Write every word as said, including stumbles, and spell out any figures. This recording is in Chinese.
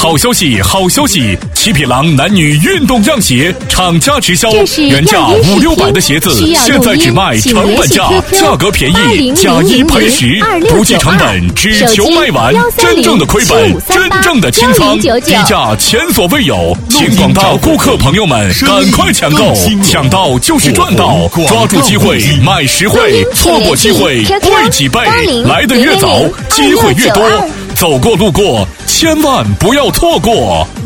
好消息，好消息！七匹狼男女运动样鞋厂家直销，原价五六百的鞋子，现在只卖成本价，价格便宜，假一赔十，不计成本，只求卖完。真正的亏本，真正的清仓，低价前所未有，请广大顾客朋友们赶快抢购，抢到就是赚到，抓住机会买实惠，错过机会贵几倍，来得越早，机会越多。走过路过，千万不要错过。